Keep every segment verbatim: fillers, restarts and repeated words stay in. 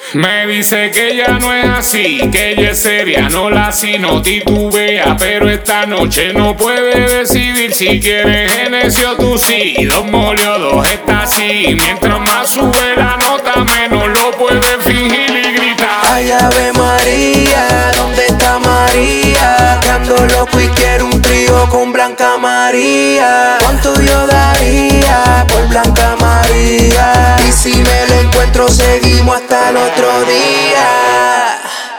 Me dice que ella no es así, que ella es seria, no la si no titubea, pero esta noche no puede decidir si quiere Genesio tú sí. Dos molió, dos está así, mientras más sube la nota menos lo puede fingir y gritar. Ay, Ave María, ¿dónde está María? Que ando loco y quiero un trío con Blanca María. ¿Cuánto yo daría por Blanca María? Y si me la encuentro seguimos hasta el otro día.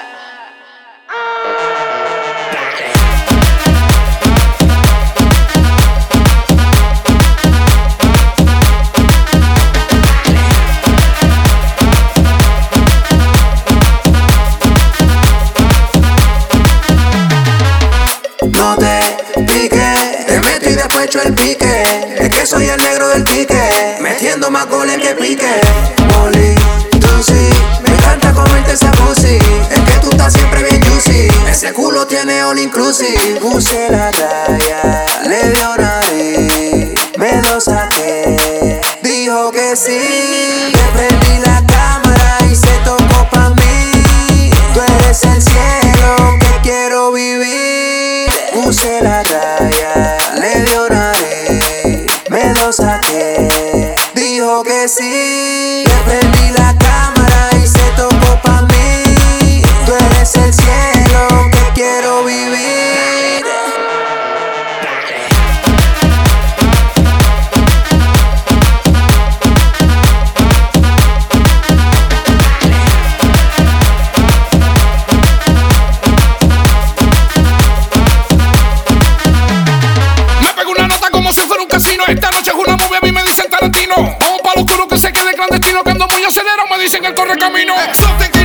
No te pique, te meto y después echo el pique. Es que soy el negro del pique, metiendo más goles que pique. Molly, tú sí, me encanta comerte esa pussy. Es que tú estás siempre bien juicy. Ese culo tiene all inclusive. Puse la raya, le dio nariz, me lo saqué, dijo que sí. Le prendí la cámara y se tocó pa' mí. Tú eres el cielo que quiero vivir. Puse la raya, le dio nariz, me lo saqué, dijo que sí. Le prendí la cámara y se tocó pa' mí. Tú eres el cielo que quiero vivir. Esta noche es una movie, a mí me dicen Tarantino. Vamos pa' lo oscuro que se quede clandestino. Que ando muy acelerado, me dicen el corre camino.